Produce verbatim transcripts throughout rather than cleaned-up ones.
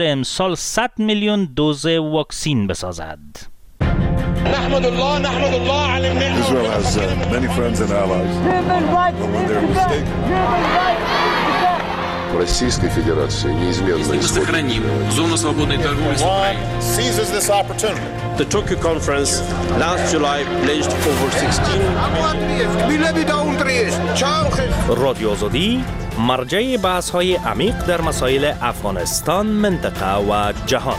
امسال صد میلیون دوز واکسین بسازد. نحمد الله نحمد الله علی النعمة. Israel has uh, many friends and allies. But when they're mistaken. Российской Федерации неизменно мы сохраним зону свободной торговли с Украиной. Seizes this opportunity. The Tokyo conference last July pledged over sixteen رادیو آزادی مرجع بحث‌های عمیق در مسائل افغانستان، منطقه و جهان.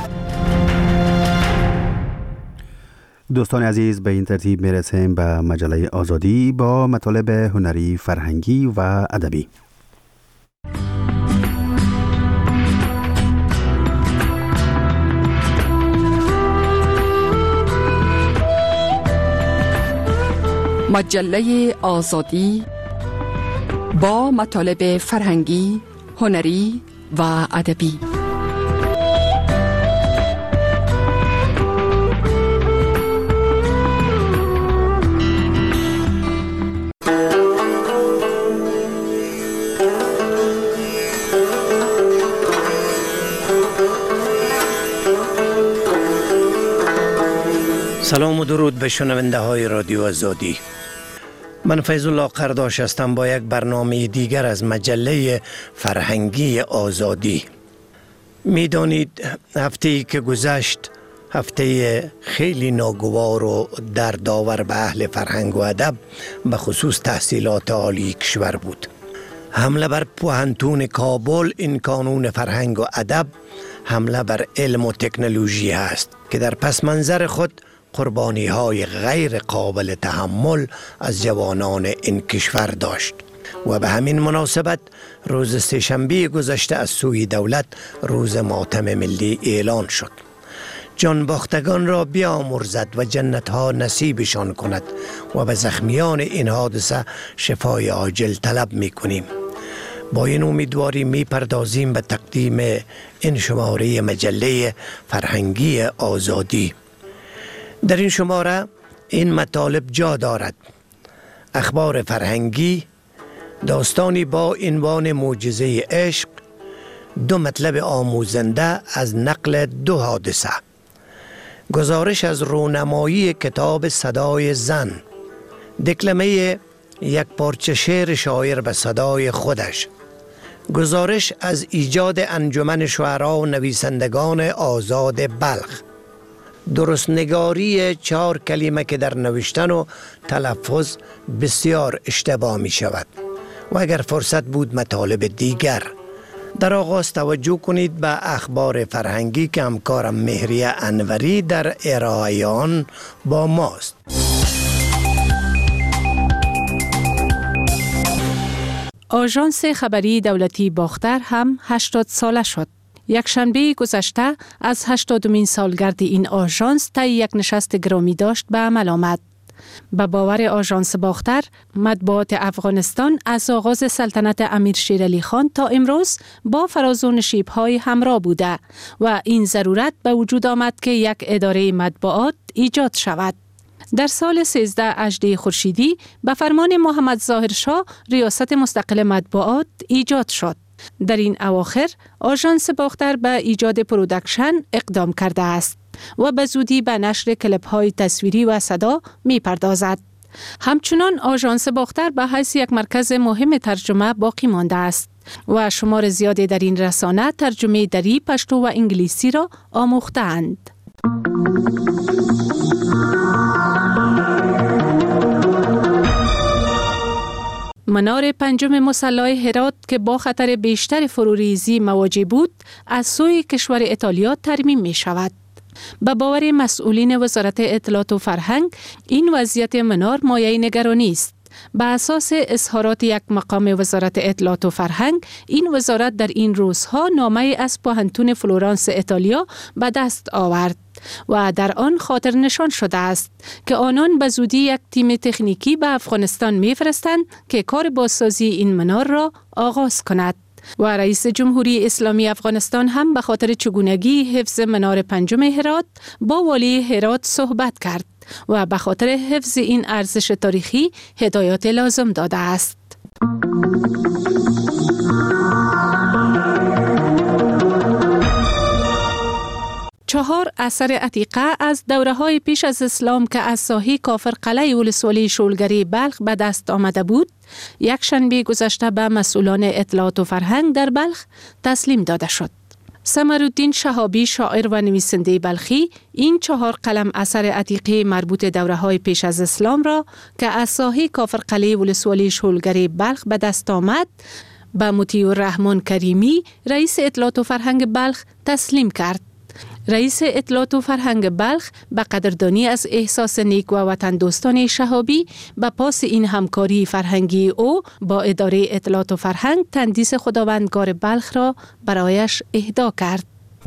دوستان عزیز، به این ترتیب میرسیم به مجله آزادی با مطالب هنری، فرهنگی و ادبی. مجله آزادی با مطالب فرهنگی، هنری و ادبی. سلام و درود به شنونده های رادیو آزادی. من فیض الله قرداش هستم با یک برنامه دیگر از مجله فرهنگی آزادی. میدانید هفته‌ای که گذشت هفته خیلی ناگوار و دردآور به اهل فرهنگ و ادب، به خصوص تحصیلات عالی کشور بود. حمله بر پوهنتون کابل این کانون فرهنگ و ادب حمله بر علم و تکنولوژی است که در پس منظر خود قربانی های غیر قابل تحمل از جوانان این کشور داشت و به همین مناسبت روز سه‌شنبه گذشته از سوی دولت روز ماتم ملی اعلان شد. جان باختگان را بیامرزد و جنت ها نصیبشان کند و به زخمیان این حادثه شفای عاجل طلب می کنیم. با این امیدواری می پردازیم به تقدیم این شماره مجله فرهنگی آزادی. در این شماره این مطالب جا دارد: اخبار فرهنگی، داستانی با عنوان معجزه عشق، دو مطلب آموزنده از نقل دو حادثه، گزارش از رونمایی کتاب صدای زن، دکلمه یک پارچه شعر شاعر به صدای خودش، گزارش از ایجاد انجمن شعرا و نویسندگان آزاد بلخ، درست نگاری چهار کلمه که در نوشتن و تلفظ بسیار اشتباه می شود و اگر فرصت بود مطالب دیگر. در آغاز توجه کنید به اخبار فرهنگی که همکارم مهریه انوری در ارائه آن با ماست. آژانس خبری دولتی باختر هم هشتاد ساله شد. یک شنبه گذشته از هشتادمین سالگرد این آژانس طی یک نشست گرامی داشت به عمل آمد. به باور آژانس باختر، مطبوعات افغانستان از آغاز سلطنت امیر شیر علی خان تا امروز با فراز و نشیب‌های همراه بوده و این ضرورت به وجود آمد که یک اداره مطبوعات ایجاد شود. در سال سیزده اژده خورشیدی به فرمان محمد ظاهر شاه ریاست مستقل مطبوعات ایجاد شد. در این اواخر آژانس باختر به ایجاد پرودکشن اقدام کرده است و به زودی به نشر کلیپ‌های تصویری و صدا می پردازد. همچنان آژانس باختر به حیث یک مرکز مهم ترجمه باقی مانده است و شمار زیادی در این رسانه ترجمه دری، پشتو و انگلیسی را آموخته‌اند. منار پنجم مسلح هرات که با خطر بیشتر فروریزی مواجه بود، از سوی کشور ایتالیا ترمیم می شود. به باور مسئولین وزارت اطلاعات و فرهنگ، این وضعیت منار مایه نگرانی است. به اساس اظهارات یک مقام وزارت اطلاعات و فرهنگ، این وزارت در این روزها نامه از پوهنتون فلورانس ایتالیا به دست آورد و در آن خاطر نشان شده است که آنان به زودی یک تیم تکنیکی به افغانستان می‌فرستند که کار بازسازی این منار را آغاز کند. و رئیس جمهوری اسلامی افغانستان هم به خاطر چگونگی حفظ منار پنجم هرات با والی هرات صحبت کرد و به خاطر حفظ این ارزش تاریخی هدایات لازم داده است. چهار اثر عتیقه از دوره های پیش از اسلام که از ساحه کافر قلعه ولسوالی شولگری بلخ به دست آمده بود، یک شنبه گذشته به مسئولان اطلاعات و فرهنگ در بلخ تسلیم داده شد. سمرالدین شهابی، شاعر و نویسنده بلخی، این چهار قلم اثر عتیقه مربوط دوره های پیش از اسلام را که از ساحه کافر قلعه ولسوالی شولگری بلخ به دست آمد، به مطیع الرحمن کریمی، رئیس اطلاعات و فرهنگ بلخ تسلیم کرد. رئیس اطلاعات و فرهنگ بلخ به قدردانی از احساس نیک و وطن دوستان شهابی به پاس این همکاری فرهنگی او با اداره اطلاعات و فرهنگ تندیس خداوندگار بلخ را برایش اهدا کرد.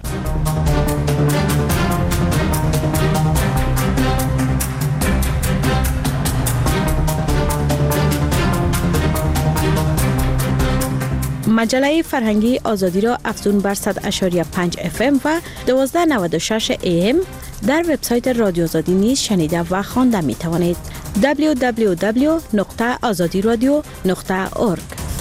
مجله فرهنگی آزادی را افزون بر صد و پنج و پنج اف ام و دوازده و نود و شش ای ام در وبسایت رادیو آزادی نیز شنیده و خوانده می توانید. دبلیو دبلیو دبلیو نقطه آزادی رادیو نقطه اورگ.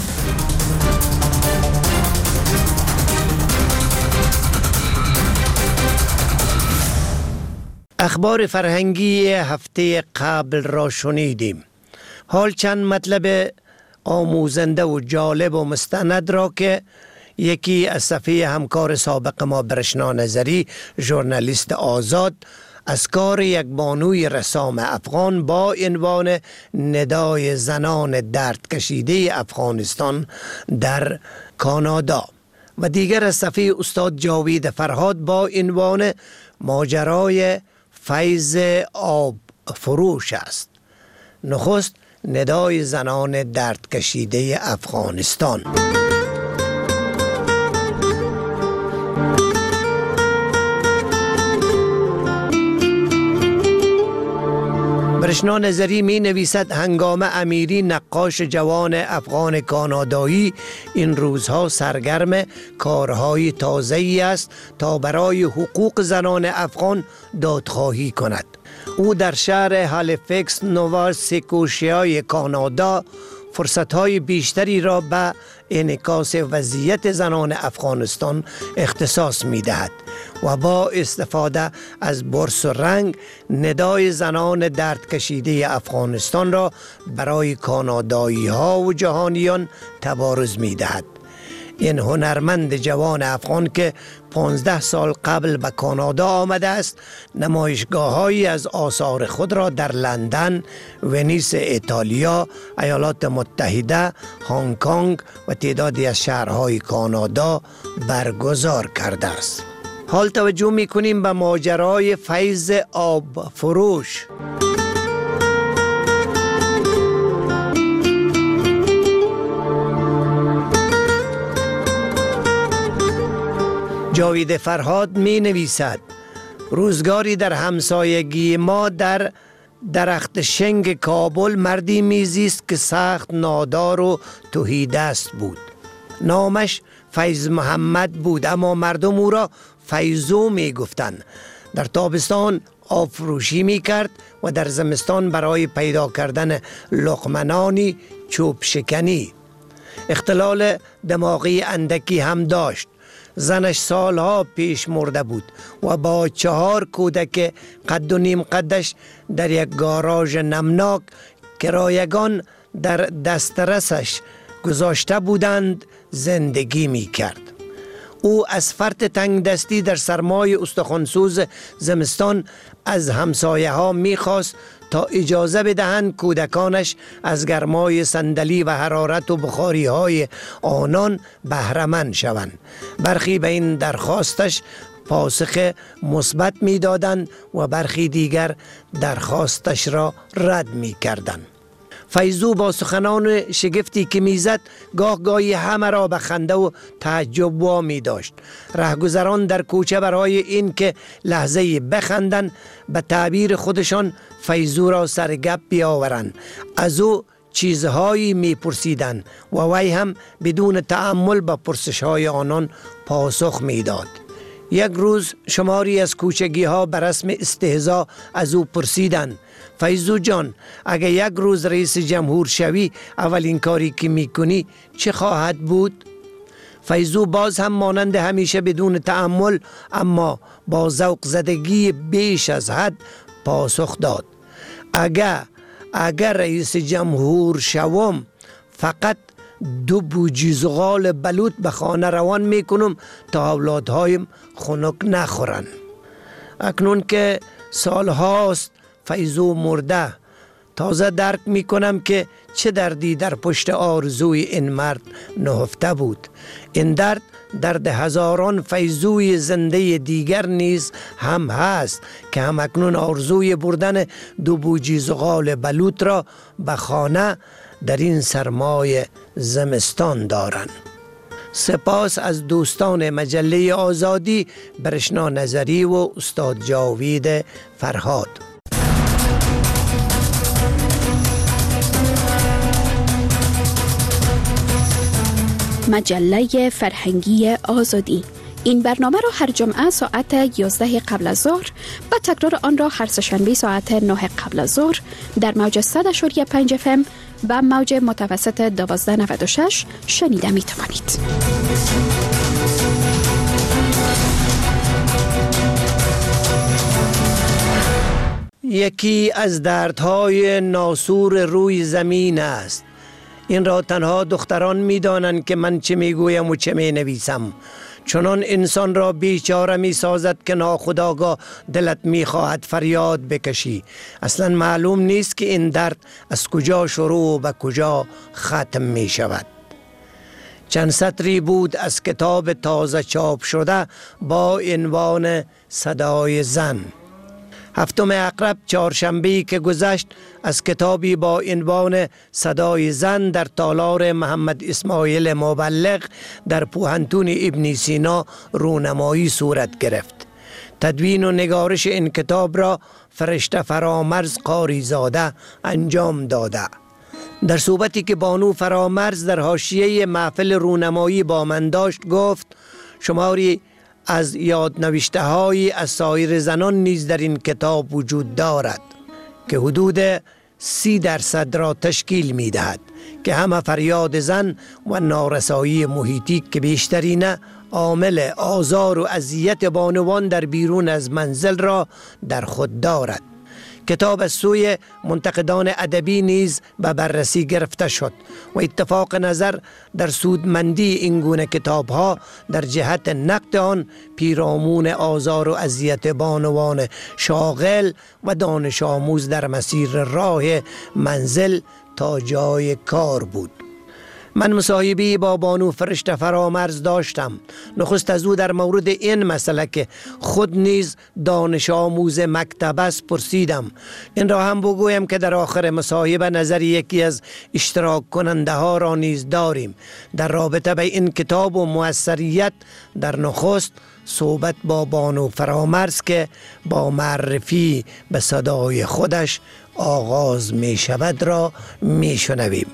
اخبار فرهنگی هفته قبل را شنیدیم. حال چند مطلب آموزنده و جالب و مستند را که یکی از صفحه همکار سابق ما برشنا نظری، ژورنالیست آزاد، از کار یک بانوی رسام افغان با عنوان ندای زنان درد کشیده افغانستان در کانادا و دیگر از صفحه استاد جاوید فرهاد با عنوان ماجرای فیض آب فروش است. نخست ندای زنان درد کشیده افغانستان. برشنا نظری می نویسد هنگام امیری، نقاش جوان افغان کانادایی، این روزها سرگرم کارهای تازه‌ای است تا برای حقوق زنان افغان دادخواهی کند. او در شهر هالیفکس، نووا سکوشیای کانادا فرصتهای بیشتری را به انعکاس وضعیت زنان افغانستان اختصاص می دهد و با استفاده از برس و رنگ ندای زنان درد کشیده افغانستان را برای کانادایی ها و جهانیان تبارز می دهد. این هنرمند جوان افغان که پانزده سال قبل به کانادا آمده است، نمایشگاه‌هایی از آثار خود را در لندن، ونیس ایتالیا، ایالات متحده، هنگ کنگ و تعدادی از شهرهای کانادا برگزار کرده است. حال توجه می‌کنیم به ماجرای فیض آب فروش. جاوید فرهاد می نویسد روزگاری در همسایگی ما در درخت شنگ کابل مردی میزیست که سخت نادار و تهیدست بود. نامش فیض محمد بود، اما مردم او را فیضو می گفتند. در تابستان آب فروشی می کرد و در زمستان برای پیدا کردن لقمنانی چوب شکنی. اختلال دماغی اندکی هم داشت. زنش سالها پیش مرده بود و با چهار کودک قد و نیم قدش در یک گاراژ نمناک کرایگان در دسترسش گذاشته بودند زندگی می کرد. او از فرط تنگ دستی در سرمای استخوانسوز زمستان از همسایه ها می خواست تا اجازه بدهند کودکانش از گرمای صندلی و حرارت و بخاری های آنان بهره‌مند شوند. برخی به این درخواستش پاسخ مثبت می دادند و برخی دیگر درخواستش را رد می کردند. فیضو با سخنان شگفتی که میزد گاه گاهی همه را به خنده و تعجب وامی داشت. رهگذران در کوچه برای این که لحظه‌ای بخندند به تعبیر خودشان فیضو را سرگپ بیاورند از او چیزهایی میپرسیدند و وی هم بدون تأمل به پرسش‌های آنان پاسخ میداد. یک روز شماری از کوچگی ها به رسم استهزا از او پرسیدند فیضو جان، اگه یک روز رئیس جمهور شوی اولین کاری که میکنی چه خواهد بود؟ فیضو باز هم مانند همیشه بدون تأمل اما با ذوق زدگی بیش از حد پاسخ داد: اگر اگر رئیس جمهور شوم فقط دو بوجی زغال بلوط به خانه روان میکنم تا اولادهایم خنک نخورن. اکنون که سالهاست فیضو مرده، تازه درک میکنم که چه دردی در پشت آرزوی این مرد نهفته بود. این درد درد هزاران فیضوی زنده دیگر نیز هم هست که هم اکنون آرزوی بردن دو بوجی زغال بلوط را به خانه در این سرمای زمستان دارند. سپاس از دوستان مجله آزادی، برشنا نظری و استاد جاوید فرهاد. مجله فرهنگی آزادی. این برنامه را هر جمعه ساعت یازده قبل از ظهر و تکرار آن را هر سه‌شنبه ساعت نه قبل از ظهر در موج صد و پنج اف ام و موج متوسط دوازده و نود و شش شنیده می توانید. یکی از دردهای ناسور روی زمین است. این را تنها دختران می دانند که من چه می گویم و چه می نویسم. چنان انسان را بیچاره می سازد که ناخودآگاه دلت می خواهد فریاد بکشی. اصلا معلوم نیست که این درد از کجا شروع و به کجا ختم می شود. چند سطری بود از کتاب تازه چاپ شده با عنوان صدای زن. هفتم عقرب چهارشنبه‌ای که گذشت از کتابی با عنوان صدای زن در تالار محمد اسماعیل مبلغ در پوهنتون ابن سینا رونمایی صورت گرفت. تدوین و نگارش این کتاب را فرشته فرامرز قاری زاده انجام داده. در صحبتی که بانو فرامرز در حاشیه محفل رونمایی با من داشت گفت: شماری از یادنوشته های از سایر زنان نیز در این کتاب وجود دارد که حدود سی درصد را تشکیل می دهد که همه فریاد زن و نارسایی محیطی که بیشترین عامل آزار و اذیت بانوان در بیرون از منزل را در خود دارد. کتاب از سوی منتقدان ادبی نیز به بررسی گرفته شد و اتفاق نظر در سودمندی این گونه کتاب ها در جهت نقد آن پیرامون آزار و اذیت بانوان شاغل و دانش آموز در مسیر راه منزل تا جای کار بود. من مصاحبه‌ای با بانو فرشته فرامرز داشتم. نخست از او در مورد این مسئله که خود نیز دانش آموز مکتب است پرسیدم. این را هم بگویم که در آخر مصاحبه نظر یکی از اشتراک کننده ها را نیز داریم در رابطه به این کتاب و موثریت. در نخست صحبت با بانو فرامرز که با معرفی به صدای خودش آغاز می شود را می شنویم.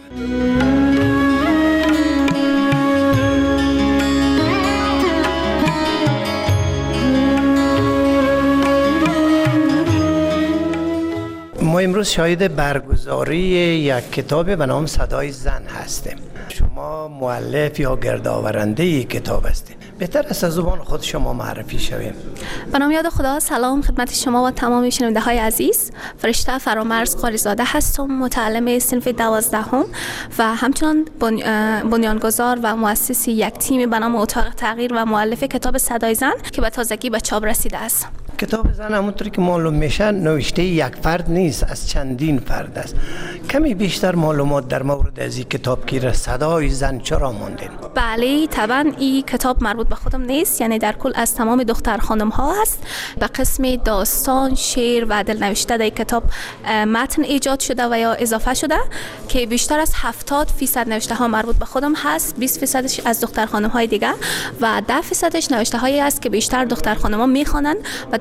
ما امروز شاهد برگزاری یک کتاب به نام صدای زن هستیم. شما مؤلف یا گردآورنده این کتاب هستید. بهتر است از زبان خود شما معرفی شویم. به نام یاد خدا، سلام خدمت شما و تمام شنونده های عزیز. فرشته فرامرز قاری زاده هستم، متعلم صنف دوازدهم و همچنان بنیانگذار و مؤسس یک تیم به نام اتاق تغییر و مؤلف کتاب صدای زن که به تازگی به چاپ رسیده است. کتاب زن همونطوری که معلوم میشه نوشته یک فرد نیست، از چندین فرد است. کمی بیشتر معلومات در مورد از این کتاب که صدای زن چرا موندین؟ بله طبعا این کتاب مربوط به خودم نیست، یعنی در کل از تمام دختر خانم ها هست. به قسم داستان، شعر و دلنوشته در کتاب متن ایجاد شده و یا اضافه شده که بیشتر از هفتاد فیصد نوشته ها مربوط به خودم هست، بیست فیصدش از دختر خانم های دیگه و ده فیصدش نوشته هایی است که بیشتر دختر خانم ها میخوانند و در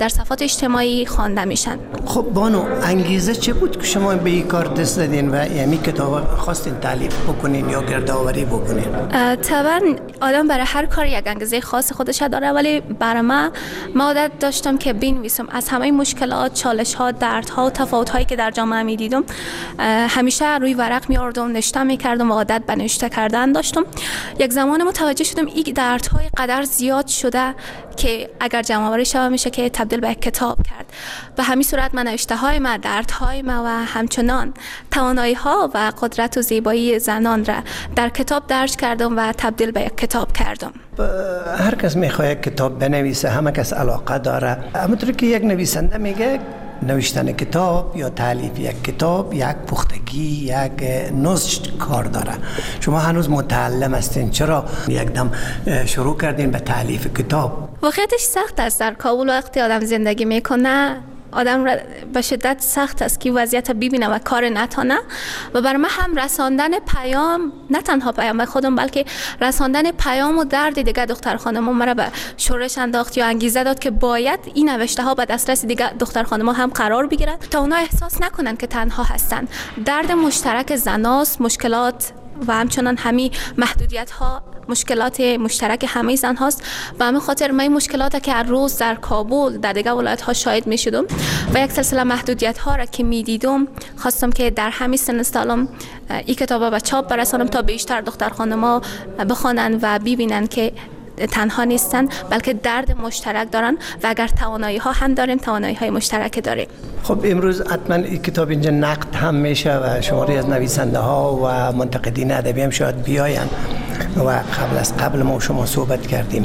در صفحات اجتماعی خوانده میشن. خب بانو، انگیزه چه بود که شما به این کار دست زدین و یعنی کتاب خواستین تالیف بکنین یا گردآوری بکنین؟ طبعا آدم برای هر کار یک انگیزه خاص خودش داره، ولی برای من ما عادت داشتم که بنویسم از همه مشکلات، چالش ها، درد ها و تفاوت هایی که در جامعه می دیدم همیشه روی ورق می آوردم، نوشته می کردم و عادت به نوشته کردن داشتم. یک زمان متوجه شدم این دردهای قدر زیاد شده که اگر جمع آوری شود میشه که تبدیل به کتاب کرد. به همین صورت من نوشته های ما، دردهای ما و همچنان توانایی ها و قدرت و زیبایی زنان را در کتاب درج کردم و تبدیل به یک کتاب کردم. هر کس میخواد کتاب بنویسه، همه کس علاقه داره. همونطور که یک نویسنده میگه نوشتن کتاب یا تالیف یک کتاب یک پختگی، یک نضج کار داره. شما هنوز متعلم هستین، چرا یک دم شروع کردین به تالیف کتاب؟ واقعیتش سخت است. در کابل وقتی آدم زندگی میکنه آدم را به شدت سخت است که وضعیت ببینه و کار نتانه. و برای من هم رساندن پیام، نه تنها پیام به خودم بلکه رساندن پیام و درد دیگه دختر خانم‌ها مرا به شورش انداخت یا انگیزه داد که باید این نوشته ها به دسترس دیگه دختر خانم‌ها هم قرار بگیرد تا اونا احساس نکنن که تنها هستن. درد مشترک زناست، مشکلات و همچنان همین محدودیت ها مشکلات مشترک همه زن هاست. و همین خاطر من این مشکلات که هر روز در کابل در دیگه ولایت ها شاهد می شدم و یک سلسله محدودیت ها را که می دیدم خواستم که در همین سن سالم این کتابا به چاپ برسانم تا بیشتر دختر خانم‌ها بخوانن و ببینن که تنها نیستن بلکه درد مشترک دارن و اگر توانایی ها هم داریم، توانایی های مشترک داریم. خب امروز حتما این کتاب اینجا نقد هم میشه و شماری از نویسنده ها و منتقدین ادبی هم شاید بیاین و قبل از قبل ما شما صحبت کردیم.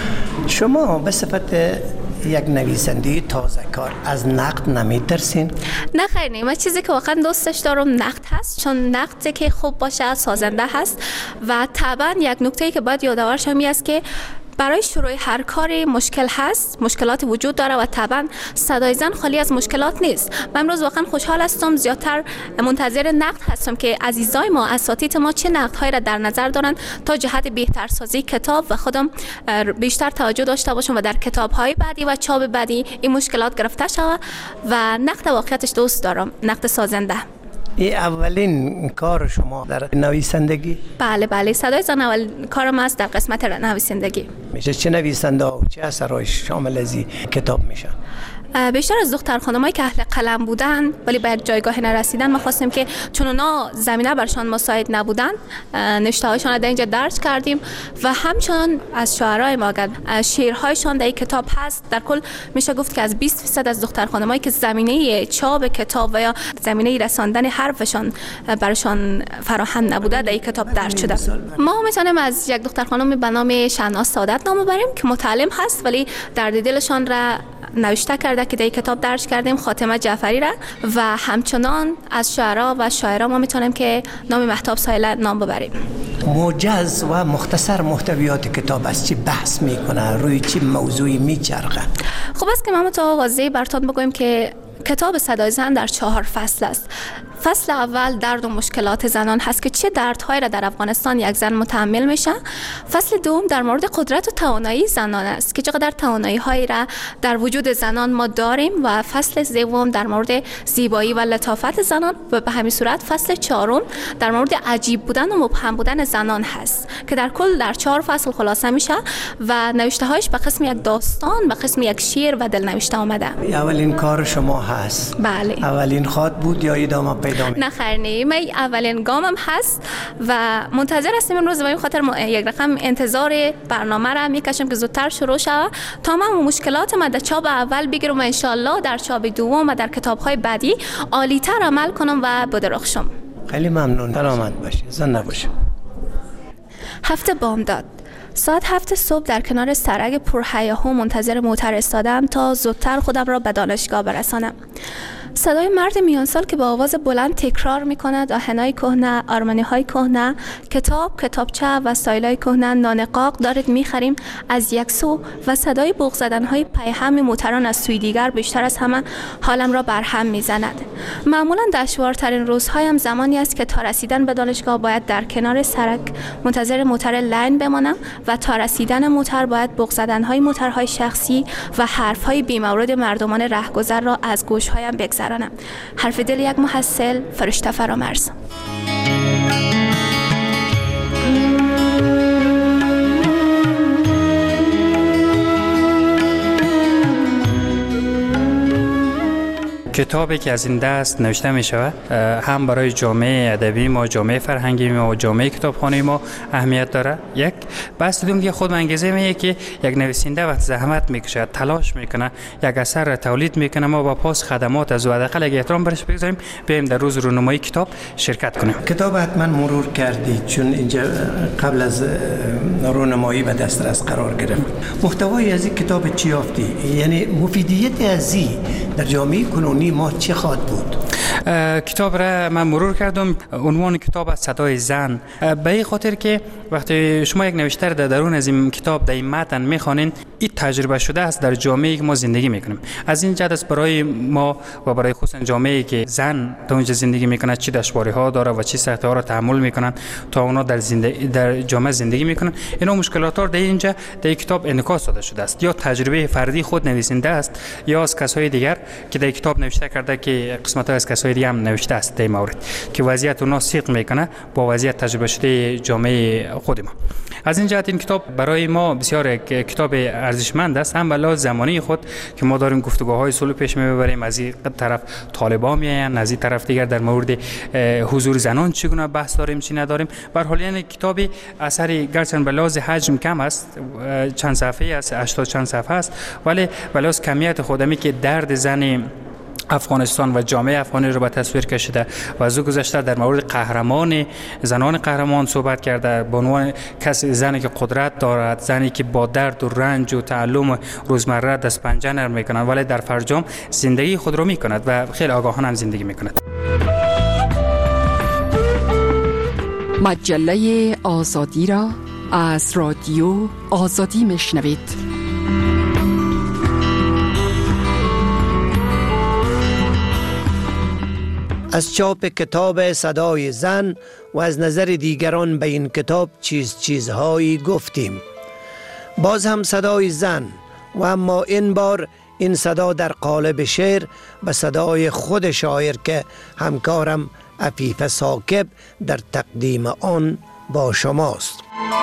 شما به صفت یک نویسنده تازه کار از نقد نمیترسین؟ نه خیر، نه. من چیزی که واقعا دوستش دارم نقد هست، چون نقدی که خوب باشه سازنده هست. و طبعا یک نکته‌ای که باید یادآور شم این است که برای شروع هر کاری مشکل هست، مشکلات وجود داره و طبعا صدای زن خالی از مشکلات نیست. من امروز واقعا خوشحال هستم، زیادتر منتظر نقد هستم که عزیزای ما، اساتید ما چه نقدهایی را در نظر دارن تا جهت بهترسازی کتاب و خودم بیشتر توجه داشته باشم و در کتاب‌های بعدی و چاپ بعدی این مشکلات گرفته شود. و نقد واقعیتش دوست دارم، نقد سازنده. این اولین کار شما در نویسندگی؟ بله بله، صدای زن اول کارم است در قسمت نویسندگی. میشه چه نویسنده و چه اثرهای شامل از این کتاب میشن؟ بیشتر از دختر خانمایی که اهل قلم بودن ولی به یک جایگاه نرسیدن، ما خواستیم که چون اونا زمینه برشان مساعد نبودن نوشته هایشان را در اینجا درج کردیم و همچنان از شاعرای ما اگر شعرهایشان در این کتاب هست. در کل میشه گفت که از بیست درصد از دختر خانمایی که زمینه چاپ کتاب و یا زمینه رساندن حرفشان برشان فراهم نبوده در این کتاب درج شده. ما میتونیم از یک دختر خانم به نام شهناز سعادت نام ببریم که متعلم هست ولی درد دلشان را نوشته کرده که در کتاب درج کردیم، خاتمه جعفری را. و همچنان از شاعرها و شاعرها ما میتونیم که نام مهتاب سایله نام ببریم. موجز و مختصر محتویات کتاب از چی بحث میکنه، روی چی موضوعی میچرخه؟ خوب است که ما تا واضح براتون بگویم که کتاب صدای زن در چهار فصل است. فصل اول درد و مشکلات زنان هست که چه دردهایی را در افغانستان یک زن متحمل میشه. فصل دوم در مورد قدرت و توانایی زنان است که چقدر توانایی هایی را در وجود زنان ما داریم. و فصل سوم در مورد زیبایی و لطافت زنان. و به همین صورت فصل چهارم در مورد عجیب بودن و مبهم بودن زنان هست که در کل در چهار فصل خلاصه میشه و نوشته هایش به قسم یک داستان، به قسم یک شعر و دلنوشته آمده. اولین کار شما هست؟ بله. اولین خواهد بود یا ادامه پیدا می؟ نه خیر نه، من اولین گامم هست و منتظر هستم امروز و این خاطر یک رقم انتظار برنامه را میکشم که زودتر شروع شود تا من مشکلات ما در چاپ اول بگیرم و ان شاء الله در چاپ دوم و در کتاب‌های بعدی عالی‌تر عمل کنم و بدرخشم. خیلی ممنون. سلامت باشید. زنده باشید. هفته بامداد ساعت هفت صبح در کنار سرک پرهیاهو منتظر موتر ایستادم تا زودتر خودم را به دانشگاه برسانم. صدای مرد میان سال که با آواز بلند تکرار میکند آهنای کهنه، آرمانی های کهنه، کتاب، کتابچه و استایل های کهنه، نانقاق دارید میخریم از یک سو و صدای بوق زدن های پیهم موتران از سوی دیگر بیشتر از همه حالم را برهم میزند. معمولا دشوارترین روزهایم زمانی است که تا رسیدن به دانشگاه باید در کنار سرک منتظر موتر لاین بمانم و تا رسیدن موتر باید بوق زدن های موترهای شخصی و حرف های بی‌مورد مردمان رهگذر را از گوشهایم بگذرانم. حرف دل یک محصل، فرشته فرامرز. کتابی که از این دست نوشته می شود هم برای جامعه ادبی ما، جامعه فرهنگی ما و جامعه کتابخانه ما اهمیت داره. یک بس دوم که خود انگیزه میه که یک نویسنده وقت زحمت میکشه، تلاش میکنه، یک اثر را تولید میکنه، ما با پاس خدمات از او حداقل یک احترام برش بگذاریم، بیایم در روز رونمایی کتاب شرکت کنیم. کتاب حتما مرور کردید چون اینجا قبل از رونمایی به دسترس قرار گرفت. محتوای از این کتاب چی یافتی؟ یعنی مفیدیت از این در جامعه کنونی ما چه خواهد بود؟ کتاب را من مرور کردم. عنوان کتاب از صدای زن، به این خاطر که وقتی شما یک نوشته در درون از این کتاب در این متن میخوانین، این تجربه شده است در جامعه‌ای که ما زندگی میکنیم. از این جهت است برای ما و برای خصوصا جامعه‌ای که زن در اونجا زندگی میکنه چی دشواری‌ها داره و چی سختی‌ها را تحمل میکنن تا اونا در زندگی در جامعه زندگی میکنن، اینا مشکلات را در اینجا در این کتاب انعکاس داده شده است. یا تجربه فردی خود نویسنده است یا از کسای دیگر که در کتاب نوشته کرده که قسمت‌ها از کسای دیگه هم نوشته است در مورد که وضعیت اونا سیق میکنه با وضعیت تجربه شده جامعه خود ما. از این جهت این کتاب برای ما بسیار کتاب ارزشمند است، هم به لحاظ زمانی خود که ما داریم گفتگوهای صلح پیش میبریم، از این طرف طالبان میاین، از این طرف دیگر در مورد حضور زنان چگونه بحث داریم چی نداریم. به هر حال یعنی کتابی اثری گرچند به لحاظ حجم کم است، چند صفحه است، هشتاد چند صفحه است، ولی به لحاظ کمیت خودمی که درد زن افغانستان و جامعه افغانی رو به تصویر کشیده و از او گذشته در مورد قهرمان زنان قهرمان صحبت کرده، به عنوان کسی زنی که قدرت دارد، زنی که با درد و رنج و تعلم روزمره دست پنجه نرم میکنند ولی در فرجام زندگی خود رو میکند و خیلی آگاهانه هم زندگی میکند. مجله آزادی را از رادیو آزادی میشنوید. از چاپ کتاب صدای زن و از نظر دیگران به این کتاب چیز چیزهایی گفتیم. باز هم صدای زن و اما این بار این صدا در قالب شعر به صدای خود شاعر که همکارم عفیف ثاقب در تقدیم آن با شماست.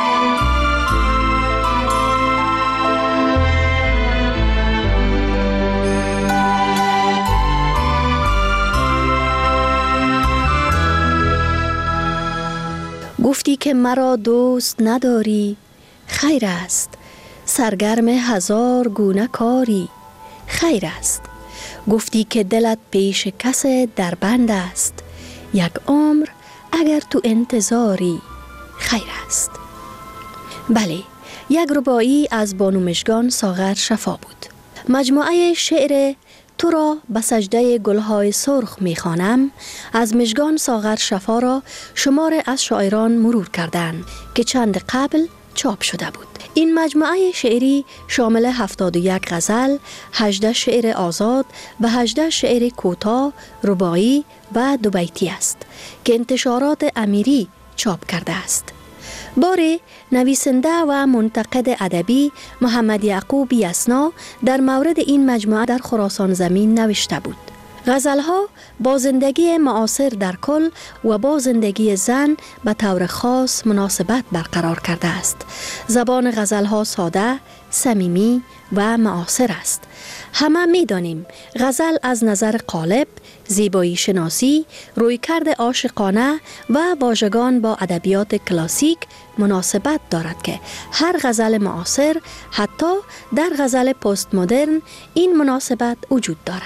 گفتی که مرا دوست نداری، خیر است. سرگرم هزار گونه کاری، خیر است. گفتی که دلت پیش کس در بند است، یک عمر اگر تو انتظاری، خیر است. بله، یک رباعی از بانو مژگان ساغر شفا بود. مجموعه شعر تو را به سجده گلهای سرخ میخوانم از مژگان ساغر شفا را شمار از شاعران مرور کردند که چند قبل چاپ شده بود. این مجموعه شعری شامل هفتاد و یک غزل، هجده شعر آزاد و هجده شعر کوتاه، رباعی و دو بیتی است که انتشارات امیری چاپ کرده است. باره نویسنده و منتقد ادبی محمد یعقوب یسنا در مورد این مجموعه در خراسان زمین نوشته بود. غزلها با زندگی معاصر در کل و با زندگی زن به طور خاص مناسبت برقرار کرده است. زبان غزلها ساده، صمیمی و معاصر است. همه می دانیم غزل از نظر قالب، زیبایی شناسی، رویکرد عاشقانه و واژگان با ادبیات کلاسیک مناسبت دارد که هر غزل معاصر حتی در غزل پست مدرن این مناسبت وجود دارد.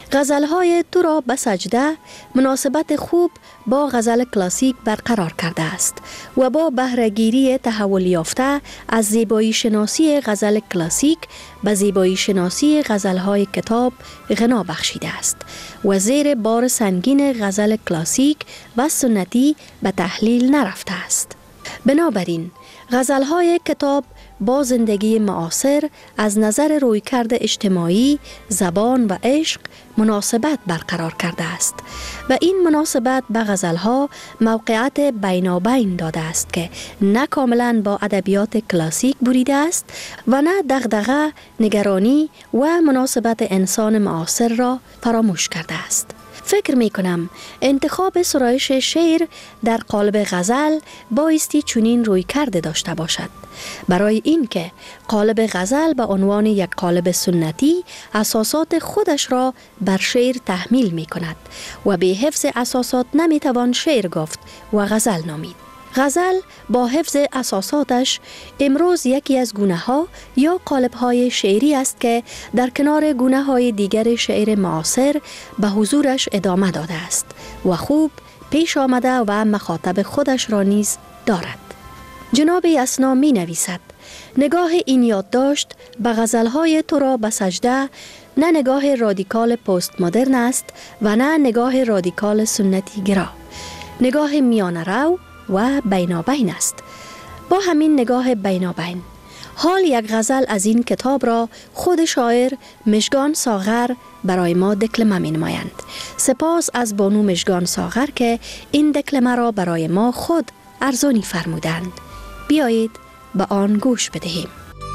غزل‌های تو را به سجده مناسبت خوب با غزل کلاسیک برقرار کرده است و با بهره‌گیری تحول یافته از زیبایی شناسی غزل کلاسیک به زیبایی شناسی غزل‌های کتاب غنا بخشیده است و زیر بار سنگین غزل کلاسیک و سنتی به تحلیل نرفته است. بنابراین غزل‌های کتاب با زندگی معاصر از نظر رویکرد اجتماعی، زبان و عشق مناسبت برقرار کرده است و این مناسبت به غزل‌ها موقعیت بینابین داده است که نه کاملا با ادبیات کلاسیک بریده است و نه دغدغه، نگرانی و مناسبت انسان معاصر را فراموش کرده است. فکر می کنم انتخاب سرایش شعر در قالب غزل بایستی چنین روی کرده داشته باشد، برای اینکه قالب غزل به عنوان یک قالب سنتی اساسات خودش را بر شعر تحمیل می کند و به حفظ اساسات نمی توان شعر گفت و غزل نامید. غزل با حفظ اساساتش امروز یکی از گونه ها یا قالب های شعری است که در کنار گونه های دیگر شعر معاصر به حضورش ادامه داده است و خوب پیش آمده و مخاطب خودش را نیز دارد. جناب یسنا می نویسد: نگاه این یادداشت به غزل های تو را به سجده نه نگاه رادیکال پست مدرن است و نه نگاه رادیکال سنتی گرا، نگاه میانه رو و بینابین است. با همین نگاه بینابین حال یک غزل از این کتاب را خود شاعر مژگان ساغر برای ما دکلمه می نمایند. سپاس از بانو مژگان ساغر که این دکلمه را برای ما خود ارزانی فرمودند. بیایید به آن گوش بدهیم.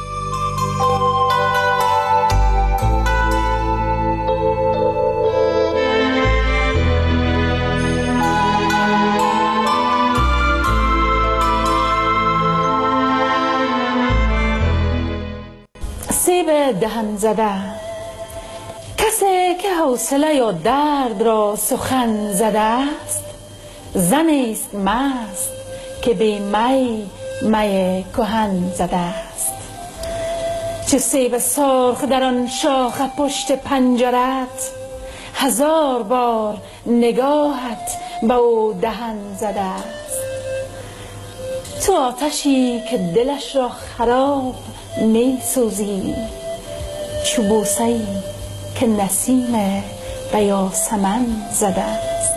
سیب دهن زده، کسی که حوصله یا درد را سخن زده است، زنی است مست که به می می کهن زده است. چه سیب سرخ در آن شاخ پشت پنجرت، هزار بار نگاهت به او دهن زده است. تو آتشی که دلش را خراب می سوزی، چو بوسه‌ای که نسیم به یاسمن زده است.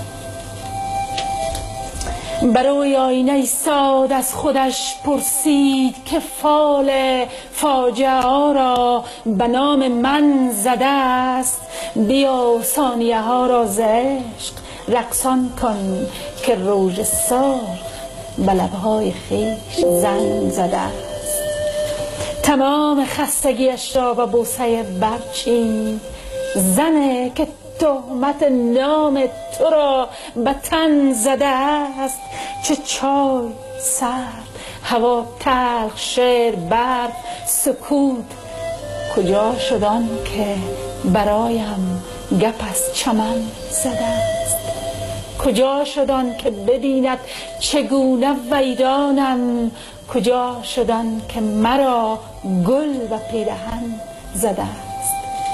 بروی آینه ایستاد از خودش پرسید که فال فاجعه ها را به نام من زده است. بیا ثانیه ها را ز عشق رقصان کن که روژ سرخ به لبهای خویش زن زده است. تمام خستگیش را به بوسه برچین، زنه که تهمت نام تو را به تن زده است. چه چای سرد، هوا تلخ، شعر برف، سکوت، کجا شد آن که برایم گپ از چمن زده است؟ کجا شد آن که ببیند چگونه ویرانم؟ کجا شد آن که مرا گل و پیرهن زده است؟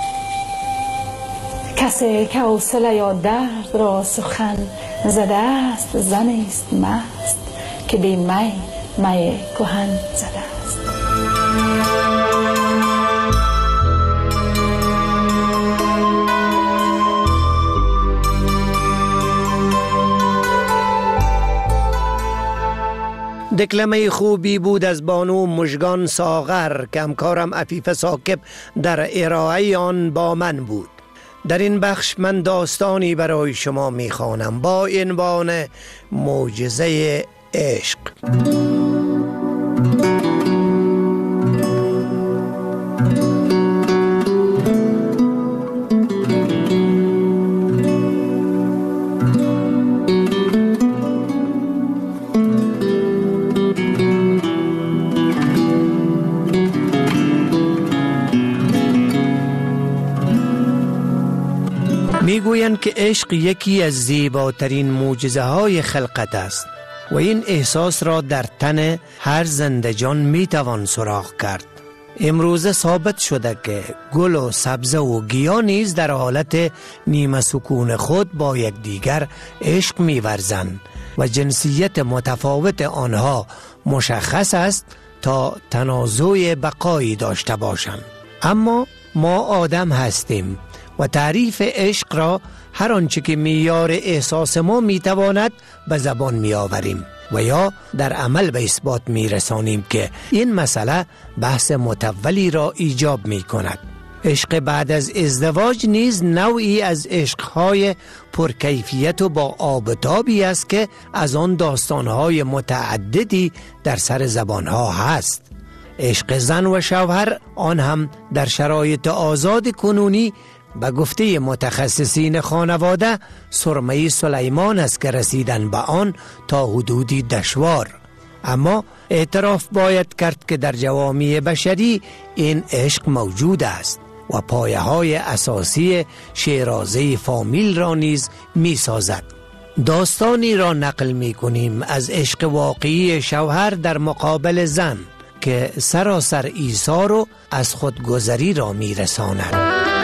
کسی که حوصله یا درد را سخن زده است، زنی است مست که به می می کهن زده است. دکلمه خوبی بود از بانو مژگان ساغر که همکارم عفیف ثاقب در ارائه آن با من بود. در این بخش من داستانی برای شما میخوانم با عنوان معجزه عشق. میگویند که عشق یکی از زیباترین معجزه های خلقت است و این احساس را در تن هر زنده جان میتوان سراغ کرد. امروزه ثابت شده که گل و سبزه و گیاه نیز در حالت نیمه سکون خود با یکدیگر عشق می‌ورزند و جنسیت متفاوت آنها مشخص است تا تنازع بقایی داشته باشند. اما ما آدم هستیم و تعریف عشق را هر آنچه که معیار احساس ما میتواند به زبان میآوریم و یا در عمل به اثبات میرسانیم که این مسئله بحث متولی را ایجاب میکند. عشق بعد از ازدواج نیز نوعی از عشقهای پرکیفیت و با آبتابی است که از آن داستانهای متعددی در سر زبانها هست. عشق زن و شوهر آن هم در شرایط آزاد کنونی به گفته متخصصین خانواده سرمه سلیمان است که رسیدن به آن تا حدودی دشوار. اما اعتراف باید کرد که در جوامع بشری این عشق موجود است و پایه های اساسی شیرازه فامیل را نیز می سازد. داستانی را نقل می کنیم از عشق واقعی شوهر در مقابل زن که سراسر ایثار و از خودگذری را می رساند.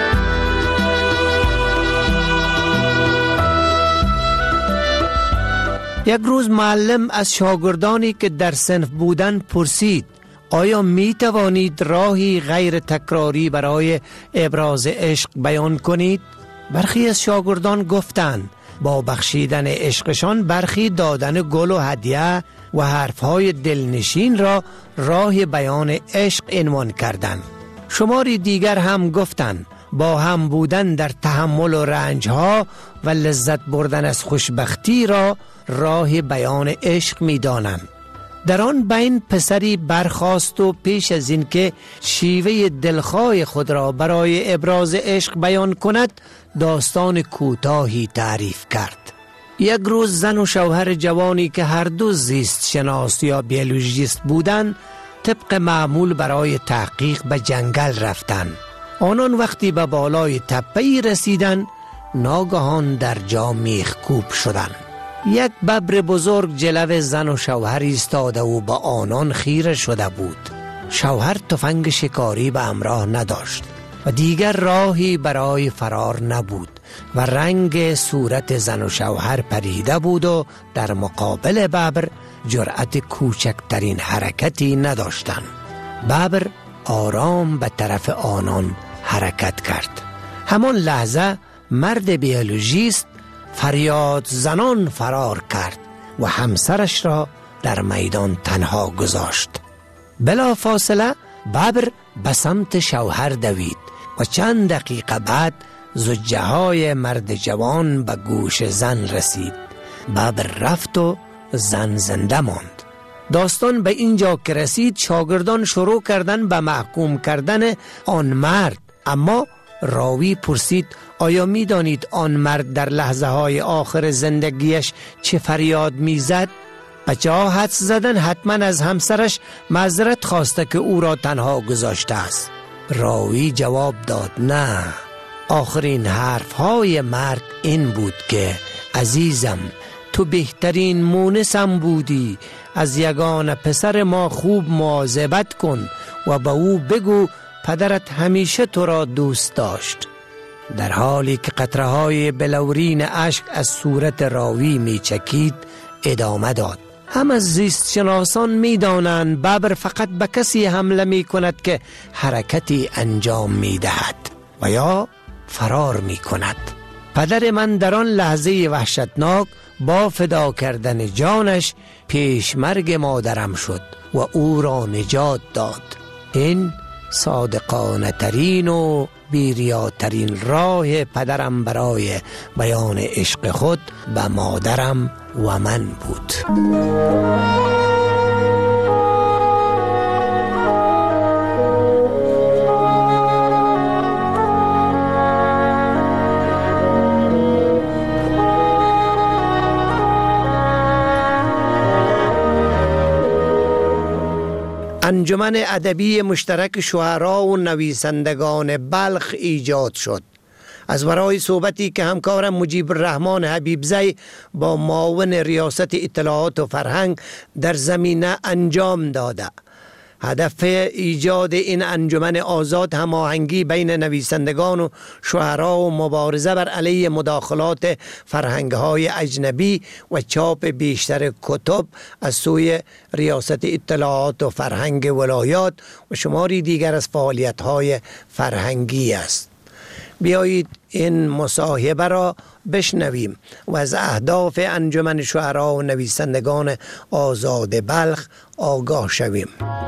یک روز معلم از شاگردانی که در صنف بودند پرسید آیا می توانید راهی غیر تکراری برای ابراز عشق بیان کنید؟ برخی از شاگردان گفتند با بخشیدن عشقشان برخی دادن گل و هدیه و حرفهای دلنشین را راه بیان عشق عنوان کردند. شماری دیگر هم گفتند با هم بودن در تحمل و رنجها و لذت بردن از خوشبختی را راه بیان عشق می دانند. در آن بین پسری برخاست و پیش از این که شیوه دلخواه خود را برای ابراز عشق بیان کند داستان کوتاهی تعریف کرد. یک روز زن و شوهر جوانی که هر دو زیست شناس یا بیولوژیست بودند طبق معمول برای تحقیق به جنگل رفتند. آنان وقتی به بالای تپه‌ای رسیدند ناگهان در جا میخکوب شدند. یک ببر بزرگ جلو زن و شوهر ایستاده و با آنان خیره شده بود. شوهر تفنگ شکاری به همراه نداشت و دیگر راهی برای فرار نبود و رنگ صورت زن و شوهر پریده بود و در مقابل ببر جرأت کوچکترین حرکتی نداشتند. ببر آرام به طرف آنان حرکت کرد. همان لحظه مرد بیولوژیست فریاد زنان فرار کرد و همسرش را در میدان تنها گذاشت. بلا فاصله ببر به سمت شوهر دوید و چند دقیقه بعد زجه های مرد جوان به گوش زن رسید. ببر رفت و زن زنده ماند. داستان به اینجا که رسید شاگردان شروع کردن به محکوم کردن آن مرد، اما راوی پرسید آیا می دانید آن مرد در لحظه های آخر زندگیش چه فریاد می زد؟ بچه ها حدس زدن حتما از همسرش معذرت خواسته که او را تنها گذاشته است. راوی جواب داد نه، آخرین حرف های مرد این بود که عزیزم تو بهترین مونسم بودی، از یگان پسر ما خوب مواظبت کن و به او بگو پدرت همیشه تو را دوست داشت. در حالی که قطره های بلورین اشک از صورت راوی می چکید ادامه داد. هم از زیست شناسان می دانند ببر فقط به کسی حمله می کند که حرکتی انجام می دهد و یا فرار می کند. پدر من در آن لحظه وحشتناک با فدا کردن جانش پیشمرگ مادرم شد و او را نجات داد. این صادقانه ترین و بیریاترین راه پدرم برای بیان عشق خود به مادرم و من بود. انجمن ادبی مشترک شعرا و نویسندگان بلخ ایجاد شد. از برای صحبتی که همکارم مجیب الرحمن حبیبزی با معاون ریاست اطلاعات و فرهنگ در زمینه انجام داده. هدف ایجاد این انجمن آزاد هماهنگی بین نویسندگان و شعرا و مبارزه بر علیه مداخلات فرهنگ‌های اجنبی و چاپ بیشتر کتب از سوی ریاست اطلاعات و فرهنگ ولایات و شماری دیگر از فعالیت‌های فرهنگی است. بیایید این مصاحبه را بشنویم و از اهداف انجمن شعرا و نویسندگان آزاد بلخ آگاه شویم.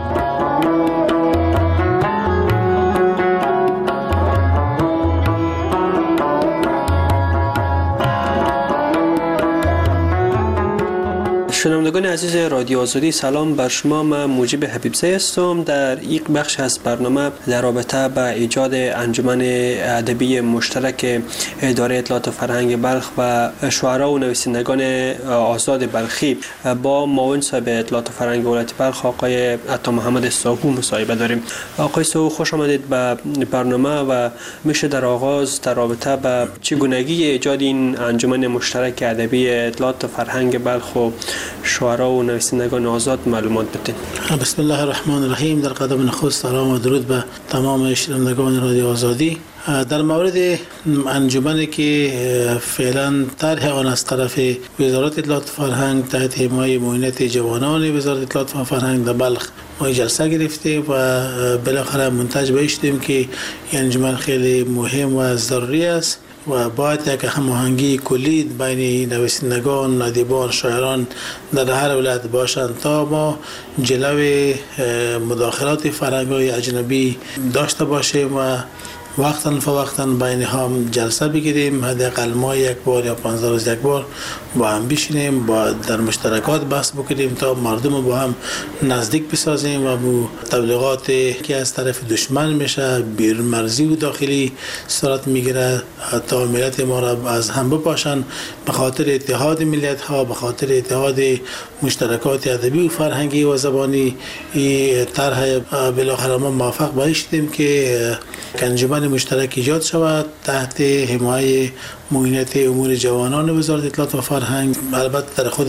شنوندگان عزیز رادیو آزادی، سلام بر شما. من موجب حبیبزاده هستم. در یک بخش از برنامه در رابطه با ایجاد انجمن ادبی مشترک اداره اطلاعات و فرهنگ بلخ و شعرا و نویسندگان آزاد بلخی با معاون صاحب اطلاعات و فرهنگ ولایت بلخ آقای عطا محمد ساهو مصاحبه داریم. آقای ساهو، خوش آمدید به برنامه و میشه در آغاز در رابطه با چگونگی ایجاد این انجمن مشترک ادبی اطلاعات و فرهنگ بلخ و شعرا و نویسندگان آزاد معلومات بدین؟ بسم الله الرحمن الرحیم. در قدم نخست سلام و درود به تمام شنوندگان رادیو آزادی. در مورد انجمنی که فعلا طرح آن از طرف وزارت اطلاعات و فرهنگ تحت حمایت معاونت جوانان وزارت اطلاعات و فرهنگ در بلخ ما جلسه گرفته و بالاخره منتج به شدیم که این انجمن خیلی مهم و ضروری است و باید یک هماهنگی کلی بین نویسندگان، ادیبان، شاعران در هر ولایت باشند تا ما جلوی مداخلات فرهنگ‌های اجنبی داشته باشیم و وقتاً فوقتاً بین هم جلسه بگیریم، حداقل ما یک بار یا پانزده روز یک بار با هم بشینیم، با در مشترکات بحث بکنیم تا مردم با هم نزدیک بسازیم و بو تبلیغات که از طرف دشمن میشه بیرون مرزی و داخلی صورت میگیره تا ملت ما را از هم بپاشن به خاطر اتحاد ملت ها، به خاطر اتحاد مشترکات ادبی و فرهنگی و زبانی. این طرح بالاخره ما موافق باشیم که انجمن مشترک ایجاد شود تحت حمایت معاونت امور جوانان وزارت اطلاعات و فرهنگ. البته در خود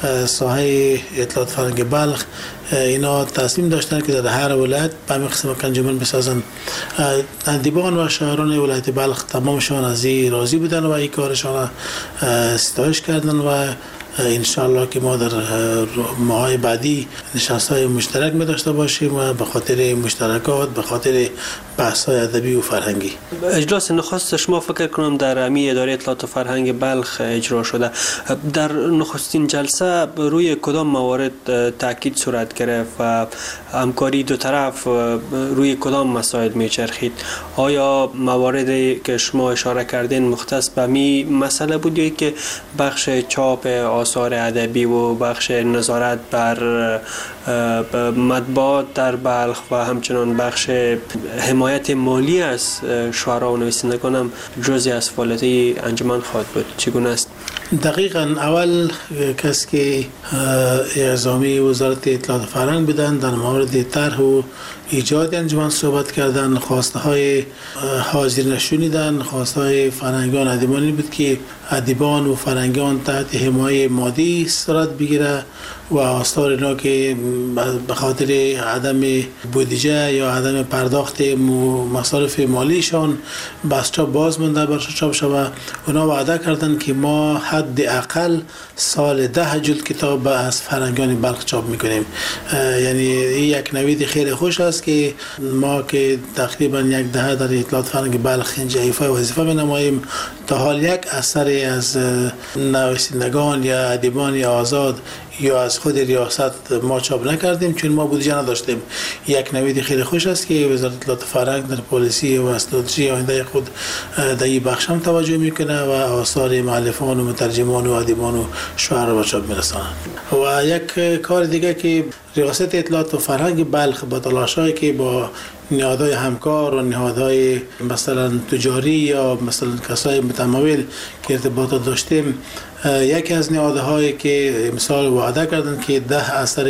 ساحه اطلاعات و فرهنگ بلخ اینا تصمیم داشتن که در هر ولایت به همین قسم انجمن بسازن. ادیبان و شاعران ولایت بلخ تمامشان از این راضی بودن و این کارشان ستایش کردن و انشاءالله که ما در ماهای بعدی نشست‌های مشترک می داشته باشیم و به خاطر مشترکات، به خاطر بحث‌های ادبی و فرهنگی. اجلاس نخست شما فکر کنم در امی اداره اطلاعات و فرهنگ بلخ اجرا شده. در نخستین جلسه روی کدام موارد تاکید صورت گرفت و همکاری دو طرف روی کدام مسائل میچرخید؟ آیا مواردی که شما اشاره کردین مختص به می مسئله بود یا که بخش چاپ آثار ادبی و بخش نظارت بر مطبوعات در بلخ و همچنان بخش حمایت مالی از شعرا و نویسندگان هم جزئی از فعالیت انجمن خواهد بود؟ چگونه است؟ دقیقاً اول کسی که اعزامی وزارت اطلاعات و فرهنگ بودن در مورد طرح و ایجاد انجمن صحبت کردن، خواسته های حاضر نشونیدن، خواسته های فرهنگان ادیبانی بود که ادیبان و فرهنگان تحت حمایت مادی صورت بگیره و آثار اینا که به خاطر عدم بودجه یا عدم پرداخت مصارف مالیشان بس چاپ باز مونده برش چاپ شود. اونا وعده کردن که ما حد اقل سال ده جلد کتاب از فرهنگان بلخ چاپ میکنیم. یعنی این یک نوید خیلی خوش است که ما که تقریبا یک دهه در اطلاعات فرهنگ بلخ اینجا ایفای وظیفه می‌نماییم تا حال یک اثر از نویسندگان یا ادیبان آزاد یا از خود ریاست ما چاپ نکردیم چون ما بودجه نداشتیم. یک نوید خیلی خوش است که وزارت اطلاعات فرهنگ در پالیسی و استراتژی آینده خود در این بخش هم توجه میکنه و آثار مؤلفان و مترجمان و ادیبان و شعرا را چاپ میرسانند. و یک کار دیگه که ریاست اطلاعات و فرهنگ بلخ با تلاشایی که با نهادهای همکار و نهادهای مثلا تجاری یا مثلا کسای متمول که ارتباطات داشتیم، یکی از نهادهایی که مثال وعده کردن که ده اثر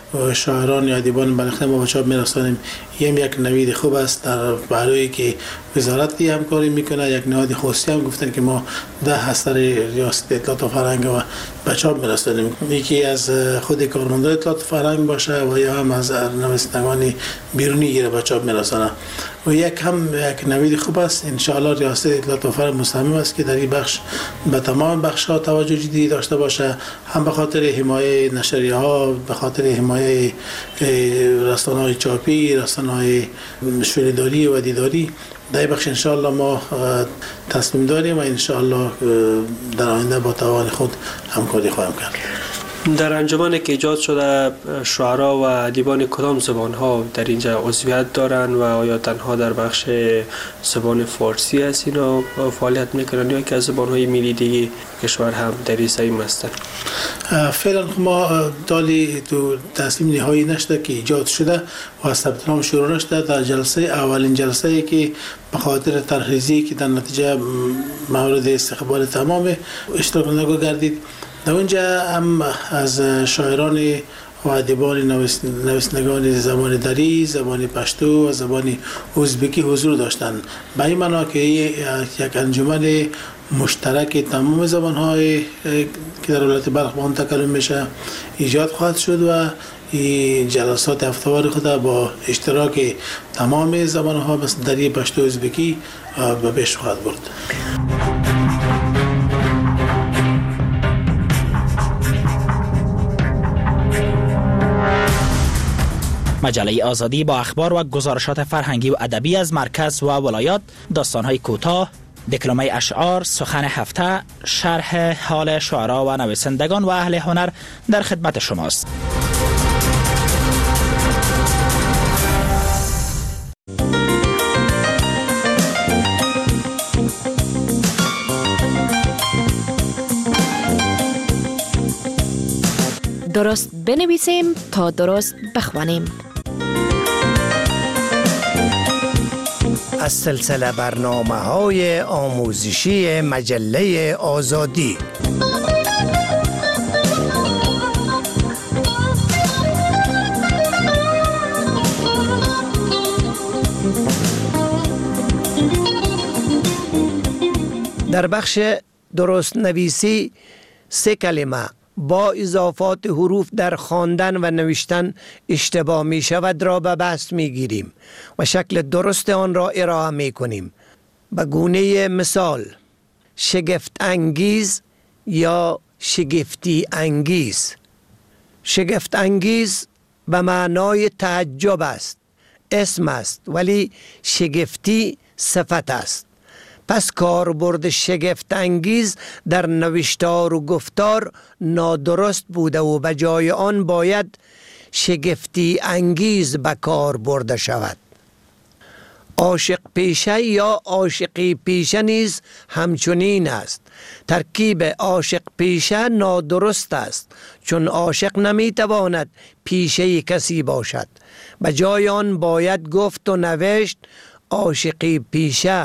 شاعران یا ادیبان بلخ ما به چاپ میرسانیم. این یک نوید خوب است در برای که وزارت همکاری میکنه. یک نهاد خصوصی هم گفتن که ما ده هستر ریاست اطلاعات و فرهنگ و به چاپ میرسانیم. یکی از خود کارمندان اطلاعات و فرهنگ باشه و یا هم از نویسندگان بیرونی گیره به چاپ میرسانه و یک هم یک نوید خوب است. ان شاء الله ریاست اطلاعات و فرهنگ مصمم است که در این بخش به تمام بخش ها توجه جدی داشته باشه، هم به خاطر حمایت نشریه ها، به خاطر حمایت رسانه‌های چاپی، رسانه‌های شنیداری و دیداری. در این بخش ان شاء الله ما تصمیم داریم و ان شاء الله در آینده با توان خود همکاری خواهیم کرد. در انجمنی که ایجاد شده شعرا و ادیبان کدام زبان ها در اینجا عضویت دارن و آیا تنها در بخش زبان فارسی است اینا فعالیت میکنن یا که از زبان های ملی دیگه کشور هم در این سیم هستن؟ فعلا ما دالی تو تصمیم نهایی نشده که ایجاد شده و ثبت نام شروع نشده. در جلسه اولین جلسه که به خاطر ترخیصی که در نتیجه مورد استقبال تمام اشتراک کنندگان گردید، در اونجا هم از شاعران و ادیبان نویسندگان زبان دری، زبان پشتو و زبان ازبکی حضور داشتند. به این معنا که یک انجمن مشترک تمام زبان‌های که در ولایت بلخ با آن تکلم میشه ایجاد خواهد شد و این جلسات هفته‌وار خود با اشتراک تمام زبان‌ها مثل دری، پشتو، ازبکی به پیش خواهد برد. مجله آزادی با اخبار و گزارشات فرهنگی و ادبی از مرکز و ولایات، داستان‌های کوتاه، دکلمه اشعار، سخن هفته، شرح حال شعرا و نویسندگان و اهل هنر در خدمت شماست. درست بنویسیم تا درست بخوانیم. از سلسله برنامه‌های آموزشی مجله آزادی. در بخش درست نویسی سه کلمه با اضافات حروف در خواندن و نوشتن اشتباه می شود را به بحث می گیریم و شکل درست آن را ارائه می کنیم. به گونه مثال شگفت انگیز یا شگفتی انگیز. شگفت انگیز به معنای تعجب است، اسم است، ولی شگفتی صفت است. پس کاربرد شگفت انگیز در نوشتار و گفتار نادرست بوده و به جای آن باید شگفتی انگیز به کار برده شود. عاشق پیشه یا عاشقی پیشه نیز همچنین است. ترکیب عاشق پیشه نادرست است، چون عاشق نمیتواند پیشه کسی باشد. به جای آن باید گفت و نوشت عاشقی پیشه.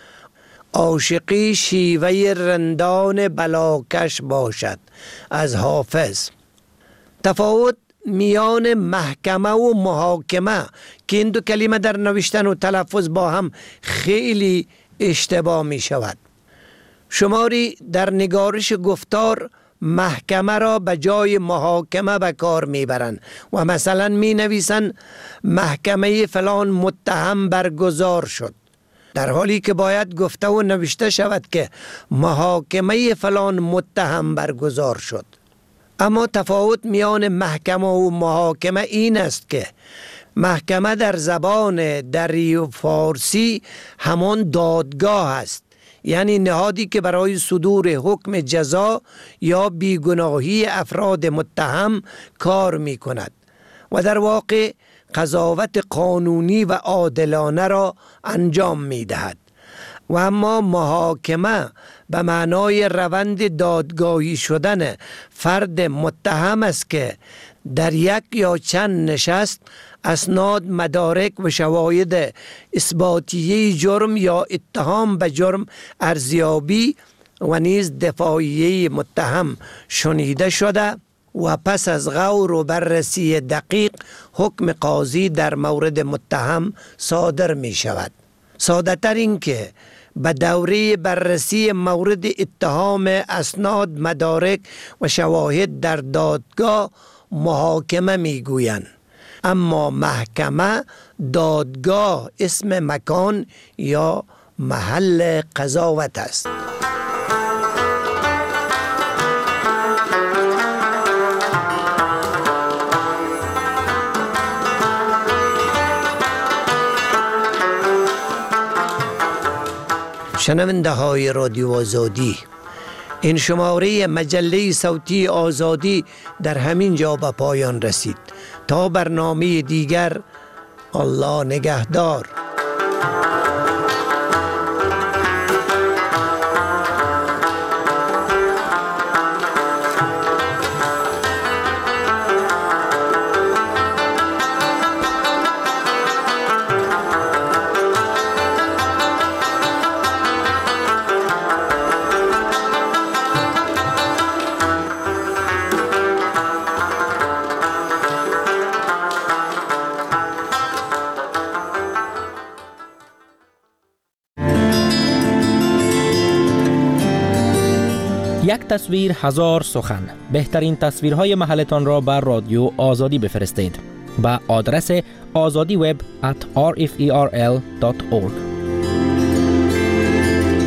عاشقی شیوه رندان بلاکش باشد. از حافظ. تفاوت میان محکمه و محاکمه که این دو کلمه در نوشتن و تلفظ با هم خیلی اشتباه می شود. شماری در نگارش گفتار محکمه را به جای محاکمه به کار می برند و مثلا می نویسند محکمه فلان متهم برگزار شد، در حالی که باید گفته و نوشته شود که محاکمه فلان متهم برگزار شد. اما تفاوت میان محکمه و محاکمه این است که محکمه در زبان دری و فارسی همان دادگاه است، یعنی نهادی که برای صدور حکم جزا یا بیگناهی افراد متهم کار می کند و در واقع قضاوت قانونی و عادلانه را انجام می دهد. و اما محاکمه به معنای روند دادگاهی شدن فرد متهم است که در یک یا چند نشست اسناد، مدارک و شواهد اثباتیه جرم یا اتهام به جرم ارزیابی و نیز دفاعیه متهم شنیده شده و پس از غور و بررسی دقیق حکم قاضی در مورد متهم صادر می شود. ساده تر این که به دوره بررسی مورد اتهام اسناد، مدارک و شواهد در دادگاه محاکمه می گویند، اما محکمه دادگاه اسم مکان یا محل قضاوت است. شنونده های رادیو آزادی، این شماره مجله صوتی آزادی در همین جا به پایان رسید. تا برنامه دیگر، الله نگهدار. یک تصویر هزار سخن. بهترین تصویرهای محلتان را بر رادیو آزادی بفرستید. با آدرس آزادی وب ات آر اف ای آر ال دات اورگ.